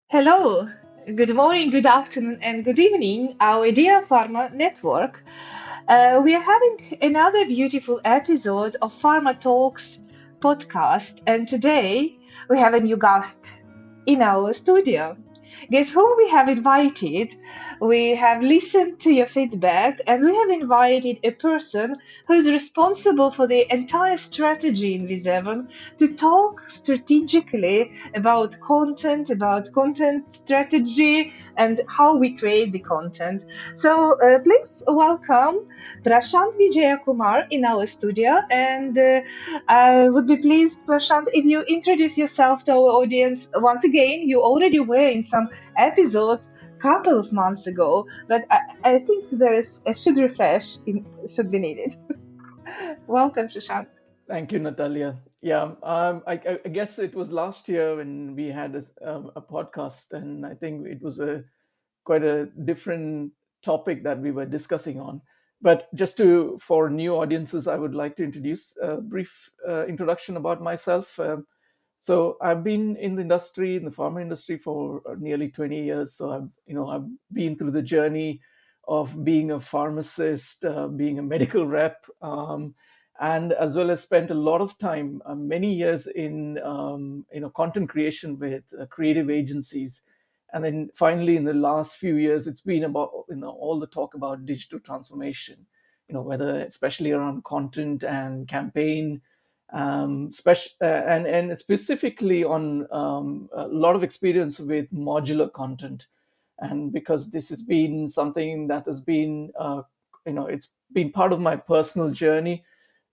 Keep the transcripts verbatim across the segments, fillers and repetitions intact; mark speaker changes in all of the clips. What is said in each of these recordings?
Speaker 1: Hello, good morning, good afternoon, and good evening, our Idea Pharma network. Uh, we are having another beautiful episode of Pharma Talks podcast, and today we have a new guest in our studio. Guess who we have invited? We have listened to your feedback and we have invited a person who is responsible for the entire strategy in V seven to talk strategically about content, about content strategy, and how we create the content. So uh, please welcome Prashant Vijayakumar in our studio. And uh, I would be pleased, Prashant, if you introduce yourself to our audience once again. You already were in some episode couple of months ago, but I, I think there is a should refresh in, should be needed. Welcome, Prashant.
Speaker 2: Thank you, Natalia. Yeah, um, I, I guess it was last year when we had a, um, a podcast, and I think it was a quite a different topic that we were discussing on. But just to for new audiences, I would like to introduce a brief uh, introduction about myself. Um, so I've been in the industry, in the pharma industry, for uh, nearly twenty years. So I've you know I've been through the journey of being a pharmacist, uh, being a medical rep. Um, and as well as spent a lot of time, uh, many years in um, you know content creation with uh, creative agencies, and then finally in the last few years, it's been about you know all the talk about digital transformation, you know whether especially around content and campaign, um, spec- uh, and and specifically on um, a lot of experience with modular content, and because this has been something that has been uh, you know it's been part of my personal journey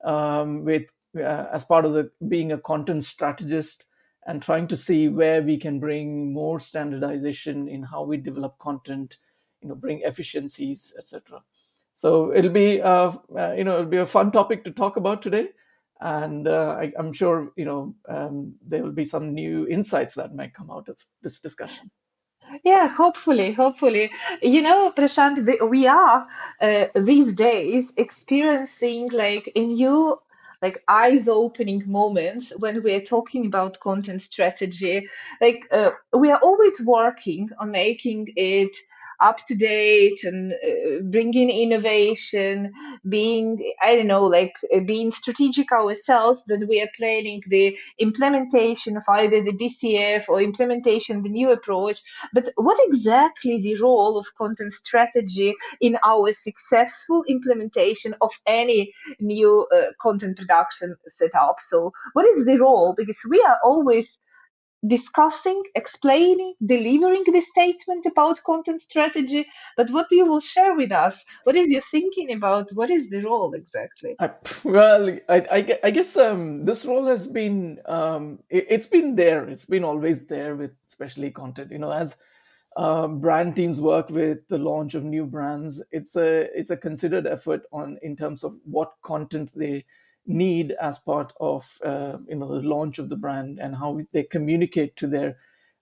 Speaker 2: um, with uh, as part of the being a content strategist and trying to see where we can bring more standardization in how we develop content, you know bring efficiencies, etc. So it'll be uh, uh, you know it'll be a fun topic to talk about today, and uh, I, I'm sure you know um, there will be some new insights that might come out of this discussion.
Speaker 1: Yeah, hopefully, hopefully. You know, Prashant, the- we are uh, these days experiencing like a new, like eyes-opening moments when we're talking about content strategy. Like uh, we are always working on making it up to date and uh, bringing innovation, being, I don't know, like uh, being strategic ourselves that we are planning the implementation of either the D C F or implementation the new approach, but what exactly the role of content strategy in our successful implementation of any new uh, content production setup? So, what is the role? Because we are always discussing, explaining, delivering the statement about content strategy. But what you will share with us? What is your thinking about? What is the role exactly?
Speaker 2: I, well, I, I, gue- I guess um, this role has been um, it, it's been there. It's been always there with especially content. You know, as uh, brand teams work with the launch of new brands, it's a it's a considered effort on in terms of what content they need as part of uh, you know the launch of the brand and how they communicate to their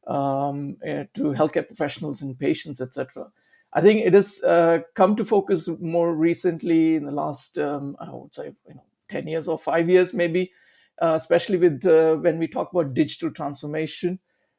Speaker 2: um, uh, to healthcare professionals and patients, et cetera. I think it has uh, come to focus more recently in the last, um, I would say, you know, ten years or five years, maybe, uh, especially with uh, when we talk about digital transformation,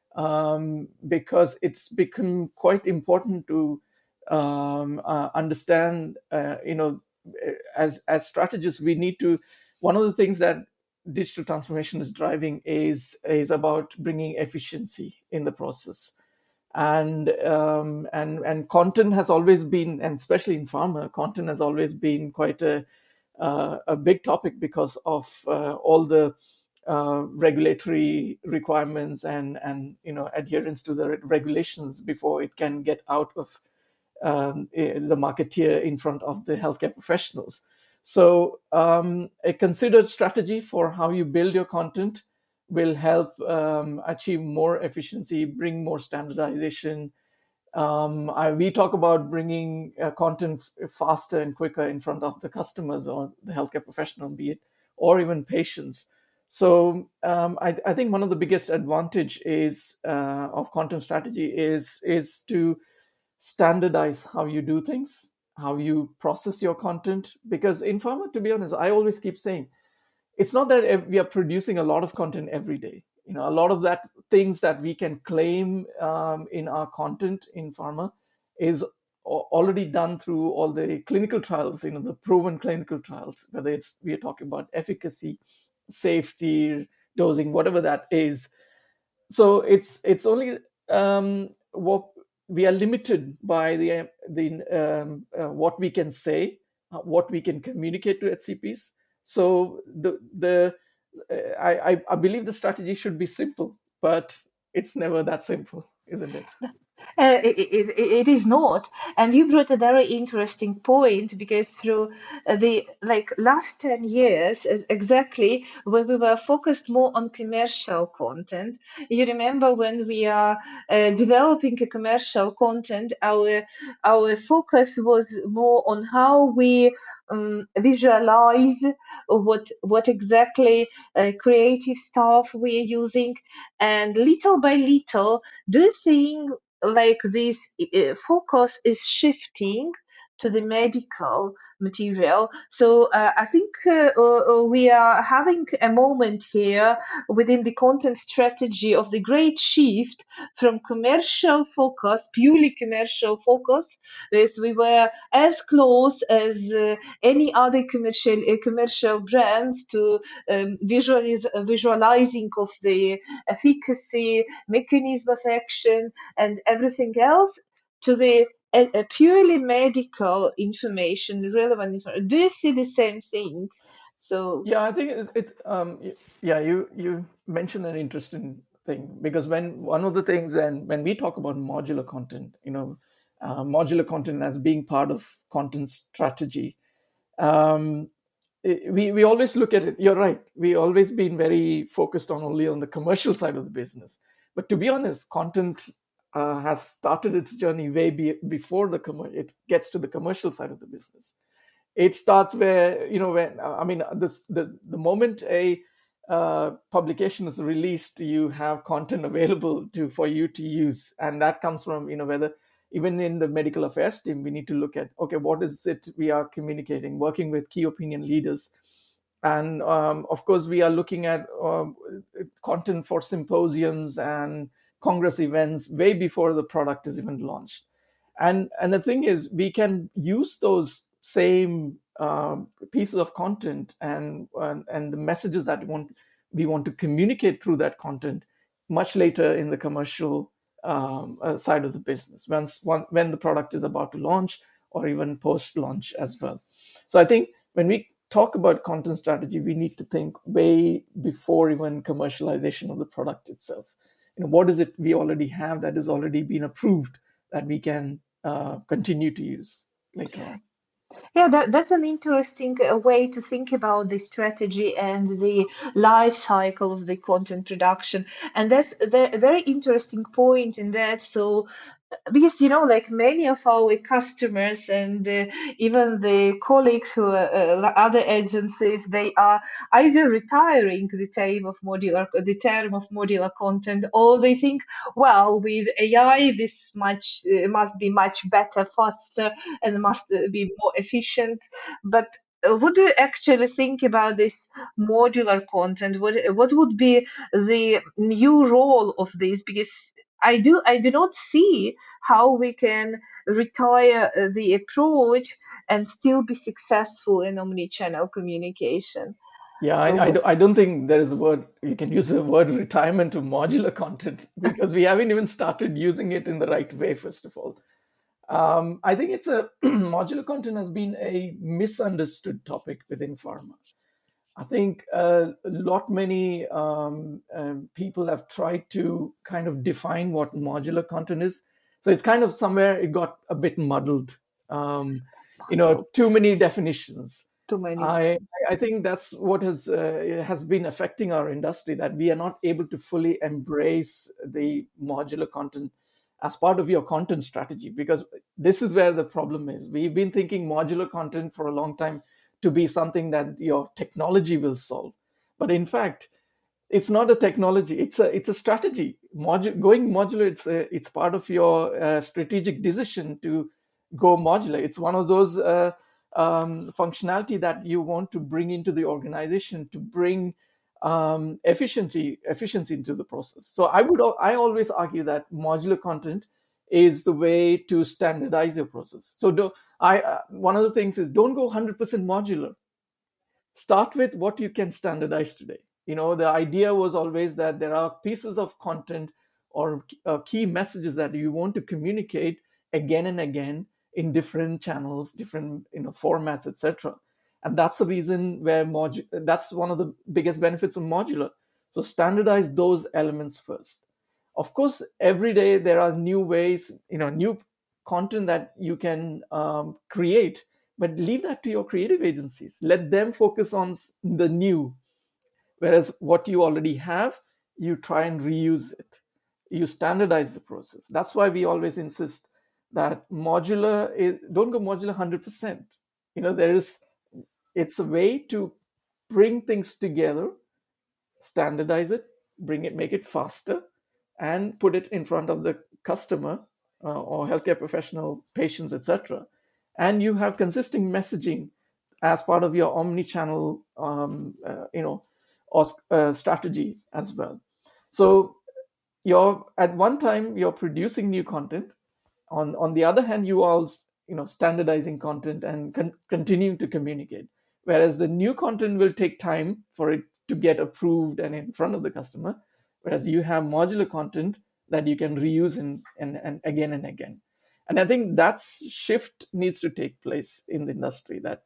Speaker 2: um, because it's become quite important to um, uh, understand, uh, you know, as as strategists, we need to. One of the things that digital transformation is driving is is about bringing efficiency in the process, and um, and and content has always been, and especially in pharma, content has always been quite a uh, a big topic because of uh, all the uh, regulatory requirements and and you know adherence to the re- regulations before it can get out of um, eh, the marketeer in front of the healthcare professionals. So, um, a considered strategy for how you build your content will help um, achieve more efficiency, bring more standardization. Um, I, we talk about bringing uh, content f- faster and quicker in front of the customers or the healthcare professional, be it, or even patients. So um, I, I think one of the biggest advantage is uh, of content strategy is is to standardize how you do things, how you process your content. Because in pharma, to be honest, I always keep saying it's not that ev- we are producing a lot of content every day. You know, a lot of that things that we can claim um, in our content in pharma is already done through all the clinical trials, you know, the proven clinical trials, whether it's we are talking about efficacy, safety, dosing, whatever that is. So it's it's only um, what we are limited by the the um, uh, what we can say, uh, what we can communicate to H C Ps. So the the uh, I I believe the strategy should be simple, but it's never that simple, isn't it?
Speaker 1: Uh, it, it, it is not. And you brought a very interesting point because through uh, the like last ten years, is exactly when we were focused more on commercial content. You remember when we are uh, developing a commercial content, our our focus was more on how we um, visualize what what exactly uh, creative stuff we are using, and little by little, do you think like this uh, focus is shifting to the medical material? So uh, I think uh, uh, we are having a moment here within the content strategy of the great shift from commercial focus, purely commercial focus, as we were as close as uh, any other commercial uh, commercial brands to um, visualize, visualizing of the efficacy, mechanism of action, and everything else, to the a, a purely medical information, relevant information. Do you see the same thing? So
Speaker 2: Yeah, I think it's, it's um, y- yeah. You you mentioned an interesting thing, because when one of the things, and when we talk about modular content, you know, uh, modular content as being part of content strategy, um, i- we we always look at it. You're right. We always been very focused on only on the commercial side of the business. But to be honest, content uh, has started its journey way be, before the commer- it gets to the commercial side of the business. It starts where, you know, when I mean this the the moment a uh, publication is released, you have content available to for you to use, and that comes from, you know, whether even in the medical affairs team, we need to look at, okay, what is it we are communicating, working with key opinion leaders, and um, of course we are looking at um, content for symposiums and congress events way before the product is even launched. And and the thing is, we can use those same um, pieces of content and, and and the messages that we want we want to communicate through that content much later in the commercial um, uh, side of the business, once one, when the product is about to launch, or even post launch as well. So I think when we talk about content strategy, we need to think way before even commercialization of the product itself. You know, what is it we already have that has already been approved that we can uh, continue to use later on?
Speaker 1: yeah, that, that's an interesting uh, way to think about the strategy and the life cycle of the content production. And that's a very interesting point in that. So because you know, like many of our customers and uh, even the colleagues who are uh, other agencies, they are either retiring the term of modular the term of modular content, or they think, well, with AI this much uh, must be much better, faster, and must uh, be more efficient. But uh, what do you actually think about this modular content? What what would be the new role of this? Because I do I do not see how we can retire uh, the approach and still be successful in omni-channel communication.
Speaker 2: Yeah,
Speaker 1: So
Speaker 2: I, I,
Speaker 1: what?
Speaker 2: do, I don't think there is a word, you can use the word retirement of modular content, because we haven't even started using it in the right way, first of all. Um, I think it's a modular content has been a misunderstood topic within pharma. I think uh, a lot many um, um, people have tried to kind of define what modular content is. So it's kind of somewhere it got a bit muddled. Um, you know,
Speaker 1: Model.
Speaker 2: too many definitions.
Speaker 1: Too many.
Speaker 2: I I think that's what has uh, has been affecting our industry, that we are not able to fully embrace the modular content as part of your content strategy, because this is where the problem is. We've been thinking modular content for a long time to be something that your technology will solve, but in fact it's not a technology, it's a it's a strategy. Modu- going modular, it's a, it's part of your uh, strategic decision to go modular. It's one of those uh, um, functionality that you want to bring into the organization to bring um, efficiency efficiency into the process. So I would al- I always argue that modular content is the way to standardize your process. So do, I uh, one of the things is don't go one hundred percent modular. Start with what you can standardize today. You know, the idea was always that there are pieces of content or uh, key messages that you want to communicate again and again in different channels, different, you know, formats, etc. And that's the reason where modu- that's one of the biggest benefits of modular. So standardize those elements first. Of course, every day there are new ways, you know, new content that you can um, create, but leave that to your creative agencies. Let them focus on the new, whereas what you already have, you try and reuse it. You standardize the process. That's why we always insist that modular is, don't go modular one hundred percent. You know, there is, it's a way to bring things together, standardize it, bring it, make it faster, and put it in front of the customer uh, or healthcare professional, patients, et cetera. And you have consistent messaging as part of your omni-channel, um, uh, you know, or uh, strategy as well. So you're at one time you're producing new content. On on the other hand, you are, you know, standardizing content and con- continuing to communicate. Whereas the new content will take time for it to get approved and in front of the customer. Whereas you have modular content that you can reuse and and, and again and again. And I think that shift needs to take place in the industry. That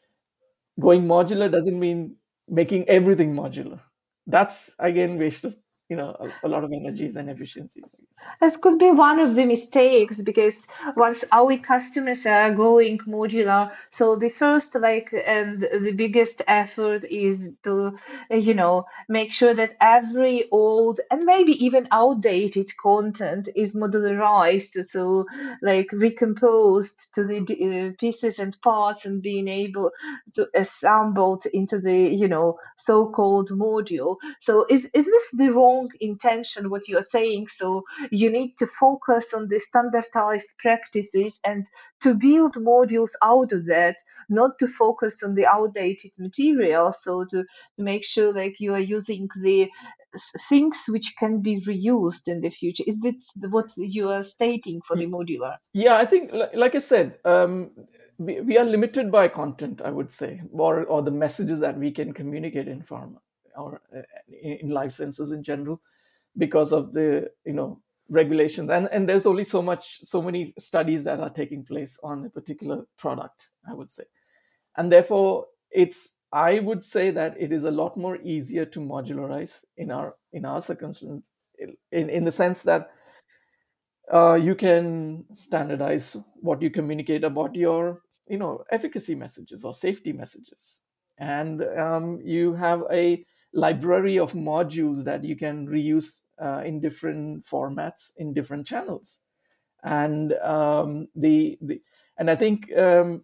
Speaker 2: going modular doesn't mean making everything modular. That's again waste of, you know, a, a lot of energies and efficiency.
Speaker 1: That could be one of the mistakes because once our customers are going modular, so the first like and the biggest effort is to, uh, you know, make sure that every old and maybe even outdated content is modularized, so like recomposed to the d- uh, pieces and parts and being able to assembled into the, you know, so-called module. So is is this the wrong intention what you are saying? So you need to focus on the standardized practices and to build modules out of that, not to focus on the outdated material. So to, to make sure like you are using the s- things which can be reused in the future. Is this what you are stating for the modular?
Speaker 2: Yeah, I think, li- like I said, um, we, we are limited by content, I would say, or or the messages that we can communicate in pharma or uh, in life sciences in general, because of the, you know, regulations. And and there's only so much, so many studies that are taking place on a particular product, I would say, and therefore it's. I would say that it is a lot more easier to modularize in our in our circumstances, in in the sense that uh, you can standardize what you communicate about your, you know, efficacy messages or safety messages, and um, you have a library of modules that you can reuse uh, in different formats in different channels. And um, the, the and I think um,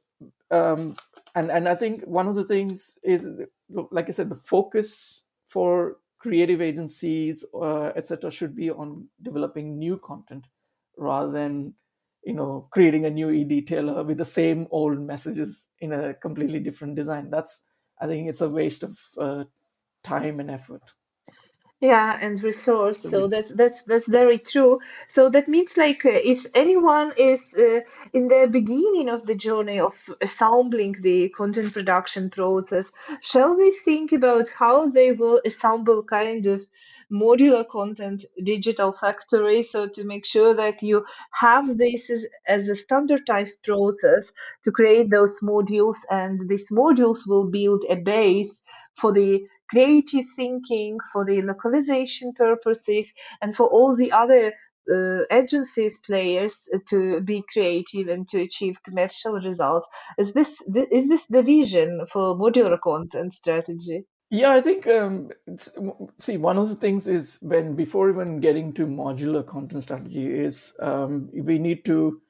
Speaker 2: um, and and I think one of the things is, like I said, the focus for creative agencies, uh, et cetera, should be on developing new content rather than, you know, creating a new e-detailer with the same old messages in a completely different design. That's, I think it's a waste of uh, time and effort.
Speaker 1: Yeah, and resource.
Speaker 2: So
Speaker 1: So
Speaker 2: we-
Speaker 1: that's that's that's very true. So that means like uh, if anyone is uh, in the beginning of the journey of assembling the content production process, shall they think about how they will assemble kind of modular content digital factory? So to make sure that you have this as, as a standardized process to create those modules, and these modules will build a base for the creative thinking, for the localization purposes, and for all the other uh, agencies, players uh, to be creative and to achieve commercial results. Is this th- is this the vision for modular content strategy?
Speaker 2: yeah, I think um, it's, see, one of the things is, when before even getting to modular content strategy is, um, we need to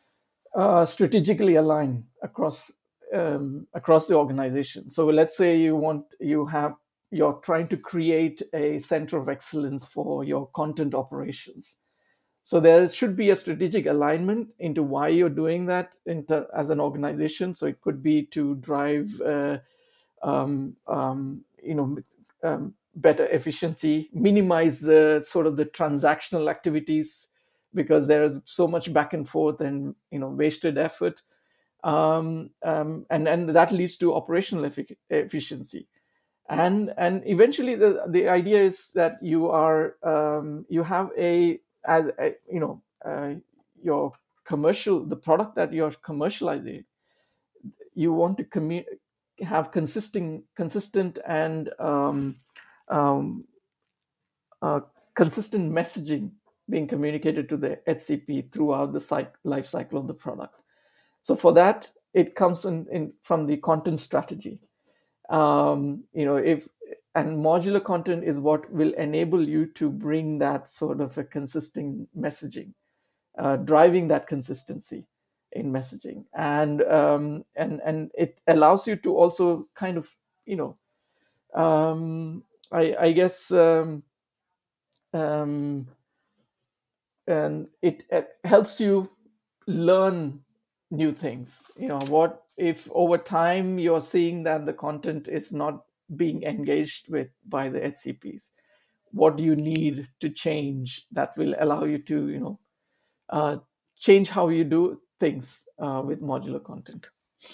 Speaker 2: uh, strategically align across um, across the organization. So let's say you want you have you're trying to create a center of excellence for your content operations. So there should be a strategic alignment into why you're doing that into, as an organization. So it could be to drive, uh, um, um, you know, um, better efficiency, minimize the sort of the transactional activities because there is so much back and forth and you know wasted effort, um, um, and and that leads to operational effic- efficiency. And and eventually the the idea is that you are um, you have a as a, you know uh, your commercial the product that you're commercializing, you want to commu- have consistent consistent and um, um, uh, consistent messaging being communicated to the H C P throughout the cycle, life cycle of the product. So for that, it comes in, in from the content strategy. Um, you know, if and modular content is what will enable you to bring that sort of a consistent messaging, uh, driving that consistency in messaging, and um, and and it allows you to also kind of you know um, I, I guess um, um, and it, it helps you learn new things. You know, what if over time you're seeing that the content is not being engaged with by the H C Ps? What do you need to change that will allow you to you know uh, change how you do things uh, with modular content?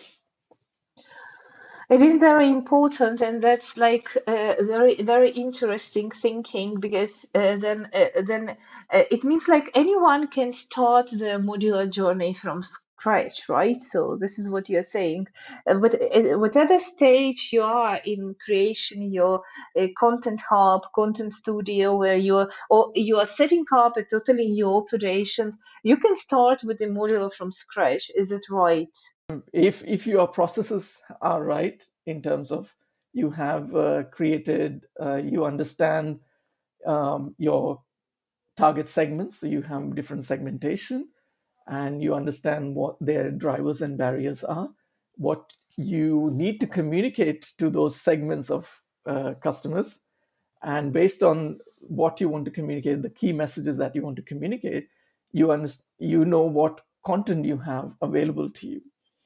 Speaker 1: It is very important, and that's like uh, very very interesting thinking because uh, then uh, then uh, it means like anyone can start the modular journey from scratch, right? So this is what you're saying. Uh, but uh, whatever stage you are in creation, your uh, content hub, content studio, where you are or you are setting up a totally new operations, you can start with the modular from scratch. Is it right?
Speaker 2: If if your processes are right in terms of you have uh, created, uh, you understand um, your target segments, so you have different segmentation, and you understand what their drivers and barriers are, what you need to communicate to those segments of uh, customers, and based on what you want to communicate, the key messages that you want to communicate, you understand, you know what content you have available to you.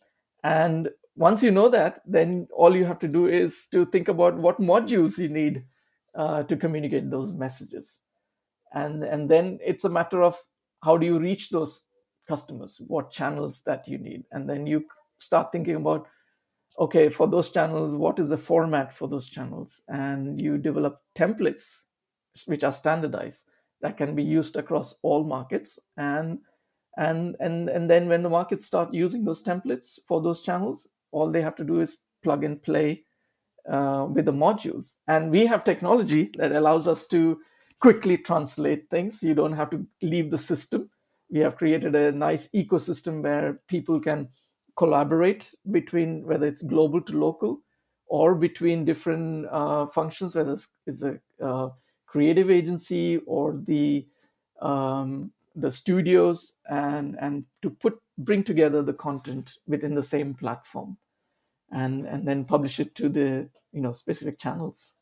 Speaker 2: And once you know that, then all you have to do is to think about what modules you need uh, to communicate those messages. And, and then it's a matter of how do you reach those customers, what channels that you need. And then you start thinking about, okay, for those channels, what is the format for those channels? And you develop templates which are standardized that can be used across all markets. And and and and then when the markets start using those templates for those channels, all they have to do is plug and play uh, with the modules. And we have technology that allows us to quickly translate things. You don't have to leave the system. We have created a nice ecosystem where people can collaborate between, whether it's global to local or between different uh, functions, whether it's, it's a uh, creative agency or the um, the studios, and and to put bring together the content within the same platform, and and then publish it to the you know specific channels.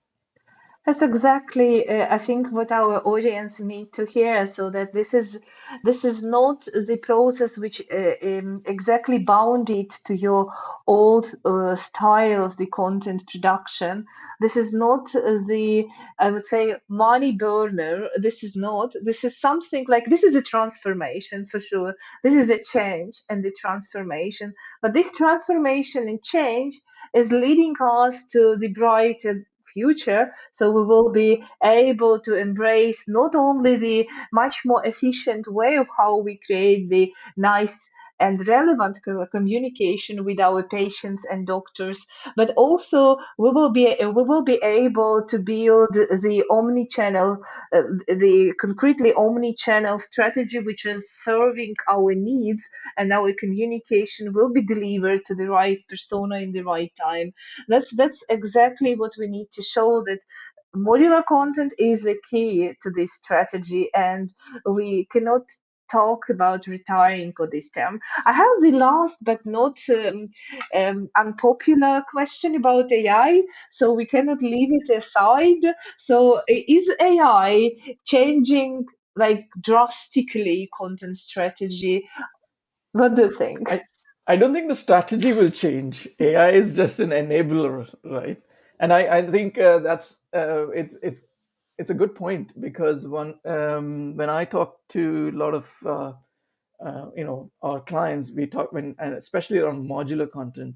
Speaker 1: That's exactly, uh, I think, what our audience need to hear. So that this is this is not the process which uh, um, exactly bounded to your old uh, style of the content production. This is not uh, the, I would say, money burner. This is not. This is something like this is a transformation for sure. This is a change and the transformation. But this transformation and change is leading us to the brighter future. So we will be able to embrace not only the much more efficient way of how we create the nice and relevant co- communication with our patients and doctors, but also we will be we will be able to build the omni-channel, uh, the concretely omni-channel strategy, which is serving our needs, and our communication will be delivered to the right persona in the right time. That's that's exactly what we need to show, that modular content is a key to this strategy, and we cannot talk about retiring on this term. I have the last but not um, um, unpopular question about A I, so we cannot leave it aside. So, i- is A I changing like drastically content strategy? What do you think?
Speaker 2: I I don't think the strategy will change. A I is just an enabler, right? and I, I think uh, that's uh, it's it's it's a good point, because one um, when I talk to a lot of uh, uh, you know our clients, we talk when and especially around modular content.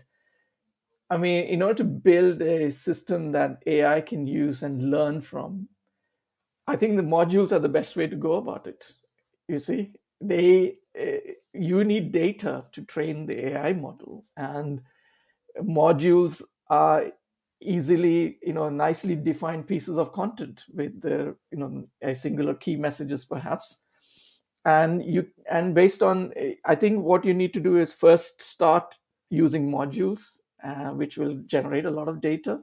Speaker 2: I mean, in order to build a system that A I can use and learn from, I think the modules are the best way to go about it. You see, they uh, you need data to train the A I model, and modules are easily, you know, nicely defined pieces of content with the, you know, a singular key messages perhaps. And you and based on, I think what you need to do is first start using modules, uh, which will generate a lot of data,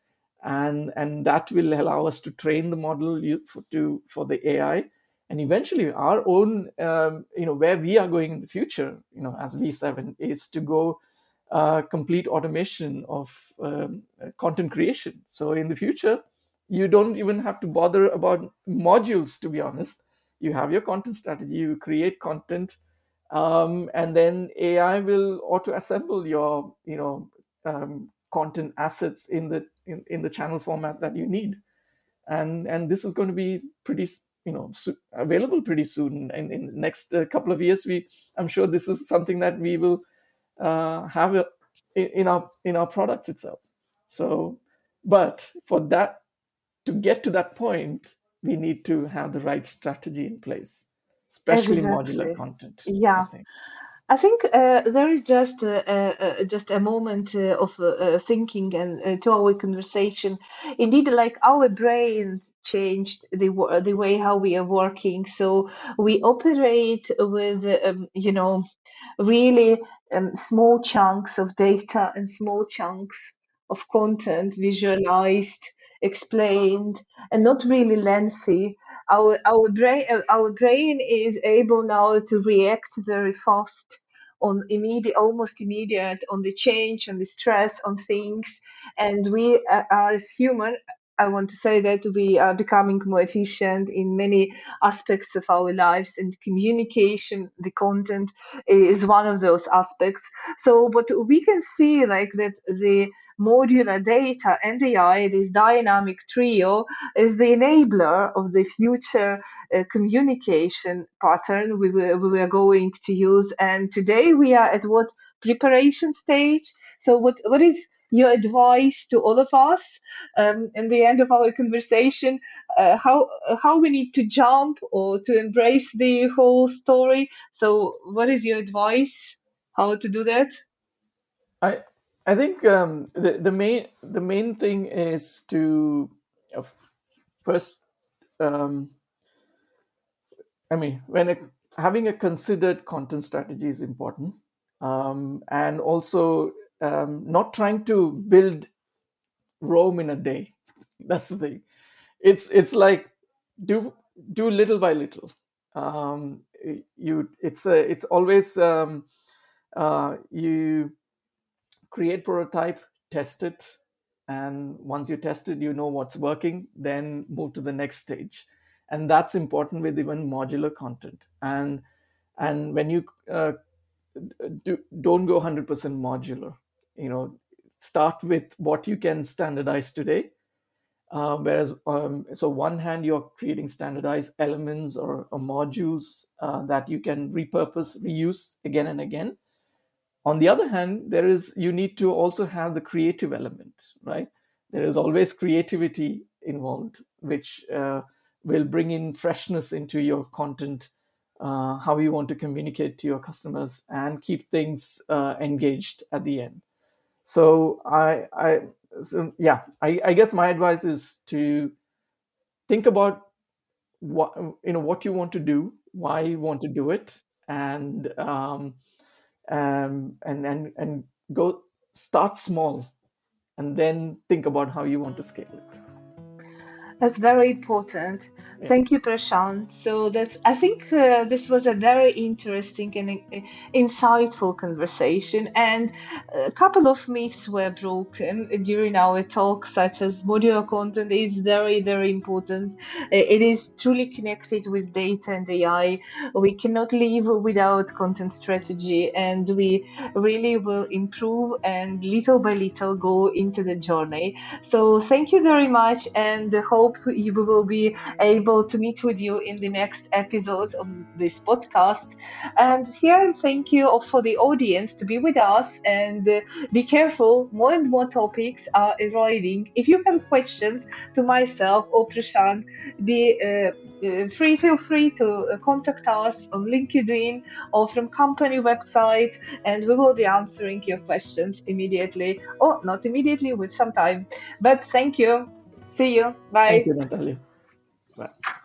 Speaker 2: and and that will allow us to train the model for, to for the A I, and eventually our own, um, you know, where we are going in the future, you know, as V seven, is to go uh, complete automation of um, content creation. So in the future, you don't even have to bother about modules. To be honest, you have your content strategy, you create content, um, and then A I will auto assemble your, you know, um, content assets in the in, in the channel format that you need, and and this is going to be pretty, you know, so available pretty soon. And in the next uh, couple of years, we I'm sure this is something that we will uh, have a, in our in our products itself. So, but for that, to get to that point, we need to have the right strategy in place, especially modular
Speaker 1: Exactly.
Speaker 2: content, I
Speaker 1: Yeah.
Speaker 2: think.
Speaker 1: I think uh, there is just uh, uh, uh, just a moment uh, of uh, uh, thinking and uh, to our conversation. Indeed, like our brains changed the wo- the way how we are working. So we operate with um, you know really um, small chunks of data and small chunks of content visualized, explained, and not really lengthy. Our our brain uh, our brain is able now to react very fast on immediate, almost immediate, on the change and the stress on things, and we uh, as human. I want to say that we are becoming more efficient in many aspects of our lives, and communication, the content is one of those aspects. So, but we can see like that the modular data and A I, this dynamic trio, is the enabler of the future uh, communication pattern we were, we were going to use. And today we are at what preparation stage? So, what what is your advice to all of us um, in the end of our conversation? Uh, how how we need to jump or to embrace the whole story? So, what is your advice? How to do that?
Speaker 2: I I think um, the the main the main thing is to uh, f- first. Um, I mean, when a, having a considered content strategy is important, um, and also um, not trying to build Rome in a day. That's the thing. It's it's like do do little by little. Um, you it's a, it's always um, uh, you create prototype, test it, and once you test it, you know what's working, then move to the next stage. And that's important with even modular content. and and when you uh, do, don't go one hundred percent modular, you know, start with what you can standardize today. Uh, whereas um, so one hand you're creating standardized elements or, or modules uh, that you can repurpose, reuse again and again. On the other hand, there is you need to also have the creative element, right? There is always creativity involved, which uh, will bring in freshness into your content, uh, how you want to communicate to your customers and keep things uh, engaged at the end. So i i so yeah, I, I guess my advice is to think about what, you know, what you want to do, why you want to do it, and um, um, and and and go start small, and then think about how you want to scale it.
Speaker 1: That's very important.
Speaker 2: Yeah.
Speaker 1: Thank you, Prashant. So that's, I think uh, this was a very interesting and uh, insightful conversation, and a couple of myths were broken during our talk, such as modular content is very, very important. Uh, It is truly connected with data and A I. We cannot live without content strategy, and we really will improve and little by little go into the journey. So thank you very much, and hope you will be able to meet with you in the next episodes of this podcast. And here, thank you for the audience to be with us, and uh, be careful. More and more topics are arriving. If you have questions to myself or Prashant, be uh, uh, free. Feel free to uh, contact us on LinkedIn or from company website, and we will be answering your questions immediately, or not immediately, with some time. But thank you. See you.
Speaker 2: Thank
Speaker 1: Bye.
Speaker 2: you, Natalia. Bye.